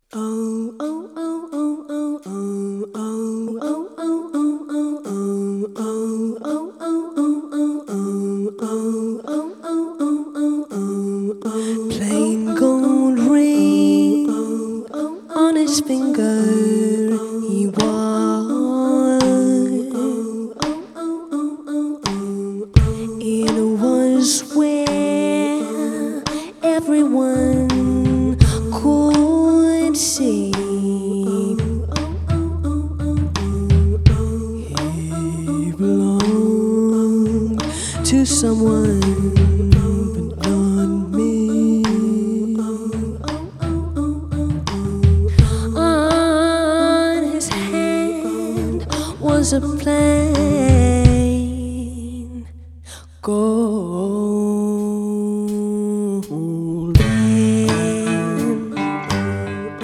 Oh, oh, oh, oh, oh, oh, oh, oh, oh, oh, oh, oh, oh, oh, oh, oh, oh, plain gold ring on his finger he wore. It was where everyone could see he belonged to someone but not me. On his hand was a plan